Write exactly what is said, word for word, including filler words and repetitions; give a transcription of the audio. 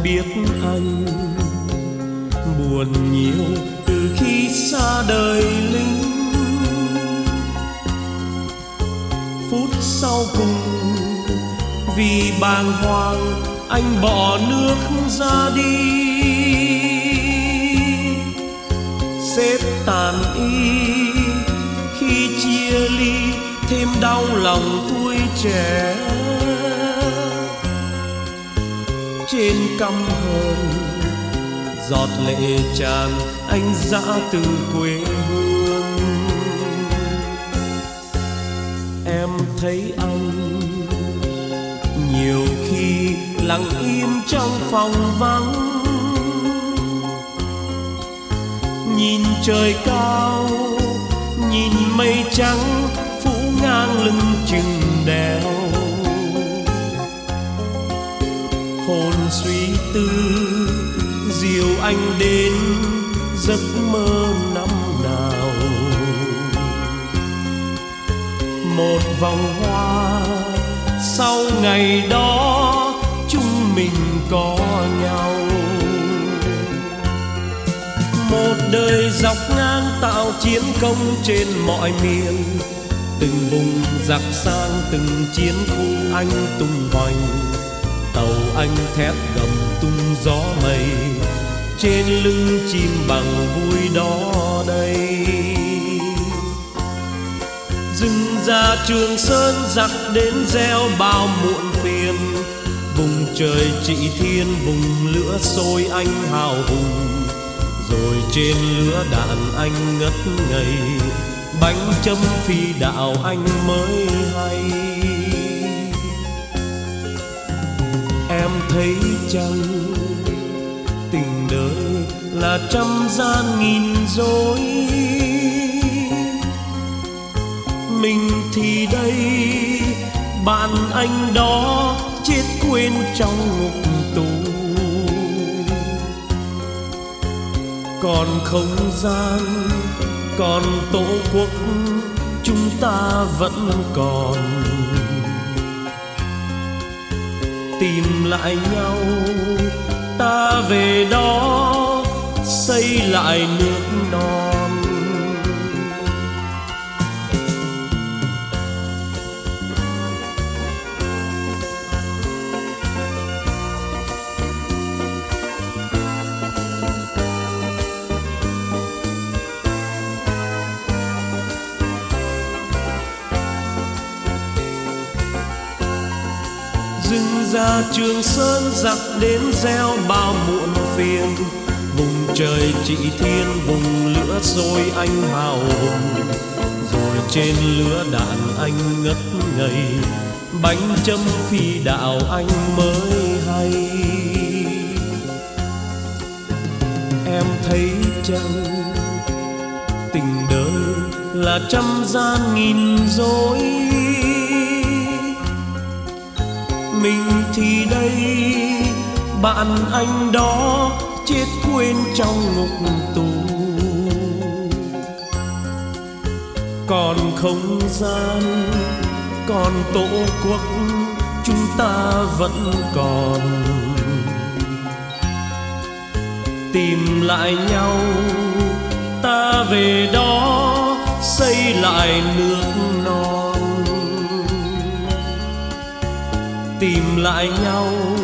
biết anh buồn nhiều từ khi xa đời lính. Phút sau cùng vì bàng hoàng anh bỏ nước ra đi. Xếp tàn y khi chia ly thêm đau lòng tuổi trẻ. Trên căm hờn giọt lệ tràn anh dã từ quê hương. Em thấy anh nhiều khi lặng im trong phòng vắng, nhìn trời cao, nhìn mây trắng phủ ngang lưng chừng đèo. Hồn suy tư dìu anh đến giấc mơ năm nào. Một vòng hoa sau ngày đó chúng mình có nhau. Một đời dọc ngang tạo chiến công trên mọi miền. Từng vùng giặc sang từng chiến khu anh tung hoành. Tàu anh thét gầm tung gió mây, trên lưng chim bằng vui đó đây. Rừng già Trường Sơn giặc đến gieo bao muộn phiền. Vùng trời trị thiên vùng lửa sôi anh hào hùng. Rồi trên lửa đạn anh ngất ngây, bánh châm phi đạo anh mới hay. Em thấy chăng tình đời là trăm gian nghìn dối. Mình thì đây bạn anh đó chết quên trong ngục tù. Còn không gian, còn tổ quốc chúng ta vẫn còn. Tìm lại nhau ta về đó xây lại nước non. Rừng già Trường Sơn giặc đến gieo bao muộn phiền. Vùng trời trị thiên vùng lửa sôi anh hào hùng. Rồi trên lửa đạn anh ngất ngây, bánh châm phi đạo anh mới hay. Em thấy chăng tình đời là trăm gian nghìn dối. Mình thì đây bạn anh đó chết quên trong ngục tù. Còn không gian, còn tổ quốc chúng ta vẫn còn. Tìm lại nhau ta về đó xây lại nước non. Tìm lại nhau